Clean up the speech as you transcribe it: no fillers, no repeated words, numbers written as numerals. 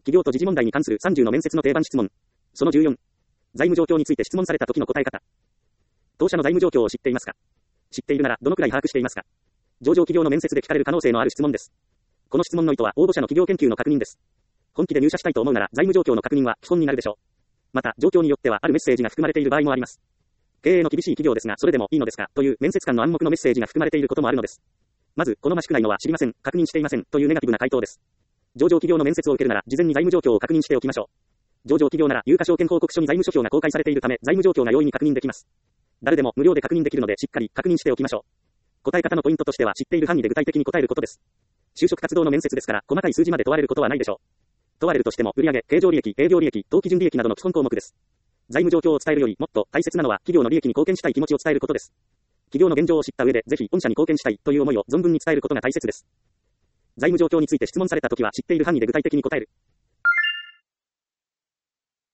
企業と時事問題に関する30の面接の定番質問。その14。財務状況について質問された時の答え方。当社の財務状況を知っていますか？知っているならどのくらい把握していますか？上場企業の面接で聞かれる可能性のある質問です。この質問の意図は応募者の企業研究の確認です。本気で入社したいと思うなら財務状況の確認は基本になるでしょう。また、状況によってはあるメッセージが含まれている場合もあります。経営の厳しい企業ですがそれでもいいのですかという面接官の暗黙のメッセージが含まれていることもあるのです。まず、好ましくないのは知りません、確認していませんというネガティブな回答です。上場企業の面接を受けるなら事前に財務状況を確認しておきましょう。上場企業なら有価証券報告書に財務諸表が公開されているため財務状況が容易に確認できます。誰でも無料で確認できるのでしっかり確認しておきましょう。答え方のポイントとしては知っている範囲で具体的に答えることです。就職活動の面接ですから細かい数字まで問われることはないでしょう。問われるとしても売上、経常利益、営業利益、当期純利益などの基本項目です。財務状況を伝えるよりもっと大切なのは企業の利益に貢献したい気持ちを伝えることです。企業の現状を知った上でぜひ御社に貢献したいという思いを存分に伝えることが大切です。財務状況について質問されたときは知っている範囲で具体的に答える。